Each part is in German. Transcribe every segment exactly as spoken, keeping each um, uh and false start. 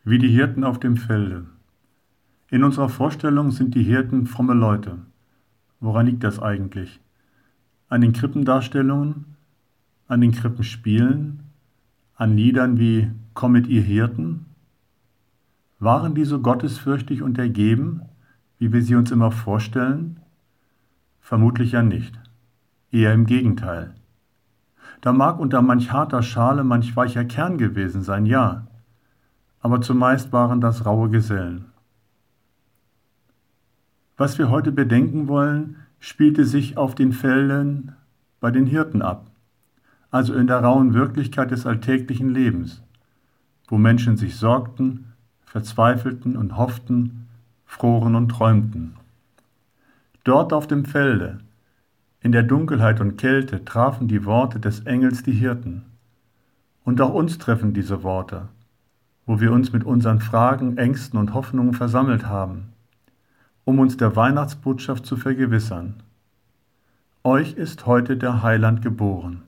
Wie die Hirten auf dem Felde. In unserer Vorstellung sind die Hirten fromme Leute. Woran liegt das eigentlich? An den Krippendarstellungen? An den Krippenspielen? An Liedern wie »Kommet ihr Hirten«? Waren die so gottesfürchtig und ergeben, wie wir sie uns immer vorstellen? Vermutlich ja nicht. Eher im Gegenteil. Da mag unter manch harter Schale manch weicher Kern gewesen sein, ja, aber zumeist waren das raue Gesellen. Was wir heute bedenken wollen, spielte sich auf den Feldern bei den Hirten ab, also in der rauen Wirklichkeit des alltäglichen Lebens, wo Menschen sich sorgten, verzweifelten und hofften, froren und träumten. Dort auf dem Felde, in der Dunkelheit und Kälte, trafen die Worte des Engels die Hirten. Und auch uns treffen diese Worte, wo wir uns mit unseren Fragen, Ängsten und Hoffnungen versammelt haben, um uns der Weihnachtsbotschaft zu vergewissern. Euch ist heute der Heiland geboren.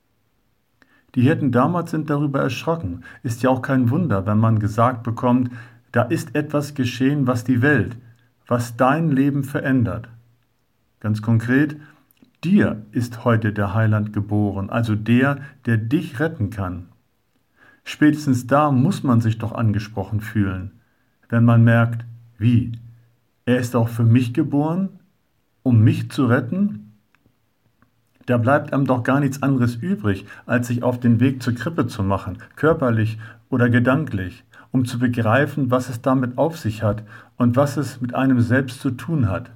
Die Hirten damals sind darüber erschrocken. Ist ja auch kein Wunder, wenn man gesagt bekommt, da ist etwas geschehen, was die Welt, was dein Leben verändert. Ganz konkret, dir ist heute der Heiland geboren, also der, der dich retten kann. Spätestens da muss man sich doch angesprochen fühlen, wenn man merkt, wie? Er ist auch für mich geboren, um mich zu retten? Da bleibt einem doch gar nichts anderes übrig, als sich auf den Weg zur Krippe zu machen, körperlich oder gedanklich, um zu begreifen, was es damit auf sich hat und was es mit einem selbst zu tun hat.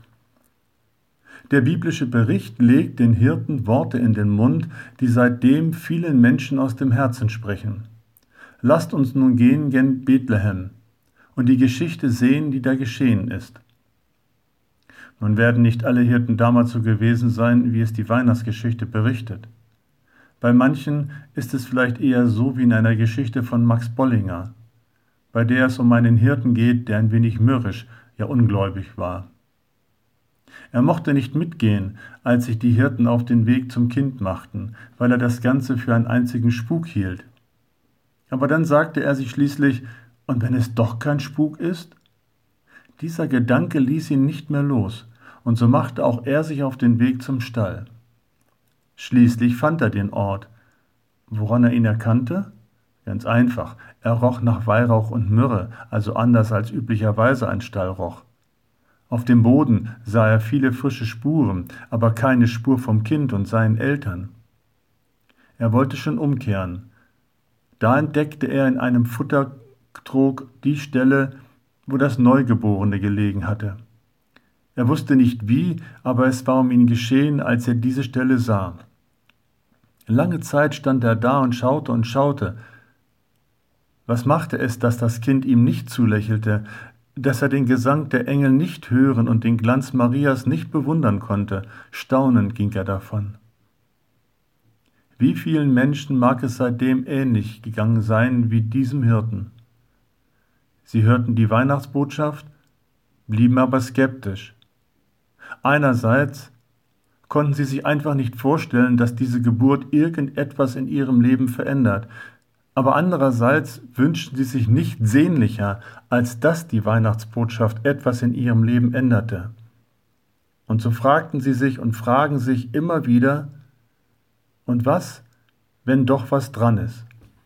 Der biblische Bericht legt den Hirten Worte in den Mund, die seitdem vielen Menschen aus dem Herzen sprechen. Lasst uns nun gehen gen Bethlehem und die Geschichte sehen, die da geschehen ist. Nun werden nicht alle Hirten damals so gewesen sein, wie es die Weihnachtsgeschichte berichtet. Bei manchen ist es vielleicht eher so wie in einer Geschichte von Max Bollinger, bei der es um einen Hirten geht, der ein wenig mürrisch, ja ungläubig war. Er mochte nicht mitgehen, als sich die Hirten auf den Weg zum Kind machten, weil er das Ganze für einen einzigen Spuk hielt. Aber dann sagte er sich schließlich, und wenn es doch kein Spuk ist? Dieser Gedanke ließ ihn nicht mehr los, und so machte auch er sich auf den Weg zum Stall. Schließlich fand er den Ort. Woran er ihn erkannte? Ganz einfach, er roch nach Weihrauch und Myrrhe, also anders als üblicherweise ein Stall roch. Auf dem Boden sah er viele frische Spuren, aber keine Spur vom Kind und seinen Eltern. Er wollte schon umkehren. Da entdeckte er in einem Futtertrog die Stelle, wo das Neugeborene gelegen hatte. Er wusste nicht wie, aber es war um ihn geschehen, als er diese Stelle sah. Lange Zeit stand er da und schaute und schaute. Was machte es, dass das Kind ihm nicht zulächelte, dass er den Gesang der Engel nicht hören und den Glanz Marias nicht bewundern konnte? Staunend ging er davon. Wie vielen Menschen mag es seitdem ähnlich gegangen sein wie diesem Hirten? Sie hörten die Weihnachtsbotschaft, blieben aber skeptisch. Einerseits konnten sie sich einfach nicht vorstellen, dass diese Geburt irgendetwas in ihrem Leben verändert, aber andererseits wünschten sie sich nicht sehnlicher, als dass die Weihnachtsbotschaft etwas in ihrem Leben änderte. Und so fragten sie sich und fragen sich immer wieder, und was, wenn doch was dran ist?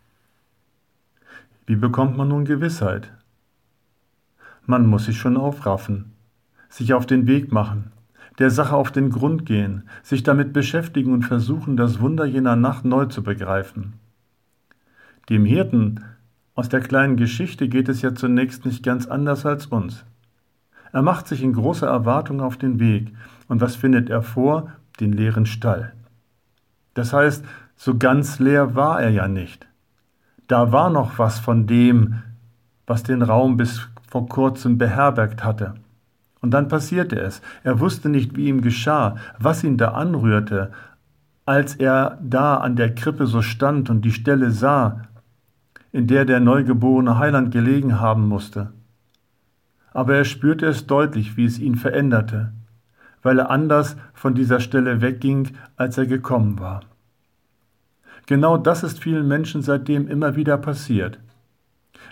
Wie bekommt man nun Gewissheit? Man muss sich schon aufraffen, sich auf den Weg machen, der Sache auf den Grund gehen, sich damit beschäftigen und versuchen, das Wunder jener Nacht neu zu begreifen. Dem Hirten aus der kleinen Geschichte geht es ja zunächst nicht ganz anders als uns. Er macht sich in großer Erwartung auf den Weg, und was findet er vor? Den leeren Stall. Das heißt, so ganz leer war er ja nicht. Da war noch was von dem, was den Raum bis vor kurzem beherbergt hatte. Und dann passierte es. Er wusste nicht, wie ihm geschah, was ihn da anrührte, als er da an der Krippe so stand und die Stelle sah, in der der neugeborene Heiland gelegen haben musste. Aber er spürte es deutlich, wie es ihn veränderte, weil er anders von dieser Stelle wegging, als er gekommen war. Genau das ist vielen Menschen seitdem immer wieder passiert.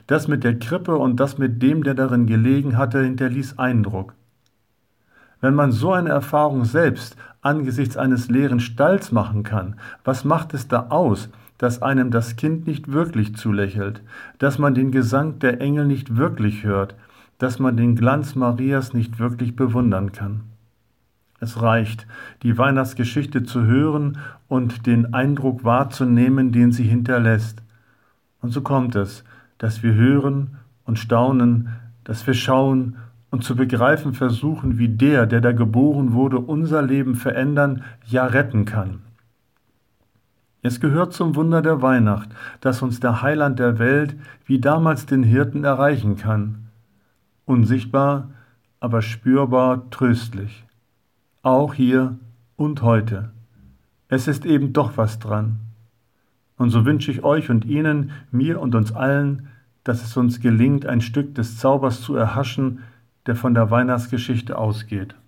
Das mit der Krippe und das mit dem, der darin gelegen hatte, hinterließ Eindruck. Wenn man so eine Erfahrung selbst angesichts eines leeren Stalls machen kann, was macht es da aus, dass einem das Kind nicht wirklich zulächelt, dass man den Gesang der Engel nicht wirklich hört, dass man den Glanz Marias nicht wirklich bewundern kann? Es reicht, die Weihnachtsgeschichte zu hören und den Eindruck wahrzunehmen, den sie hinterlässt. Und so kommt es, dass wir hören und staunen, dass wir schauen und zu begreifen versuchen, wie der, der da geboren wurde, unser Leben verändern, ja retten kann. Es gehört zum Wunder der Weihnacht, dass uns der Heiland der Welt wie damals den Hirten erreichen kann. Unsichtbar, aber spürbar tröstlich. Auch hier und heute. Es ist eben doch was dran. Und so wünsche ich euch und Ihnen, mir und uns allen, dass es uns gelingt, ein Stück des Zaubers zu erhaschen, der von der Weihnachtsgeschichte ausgeht.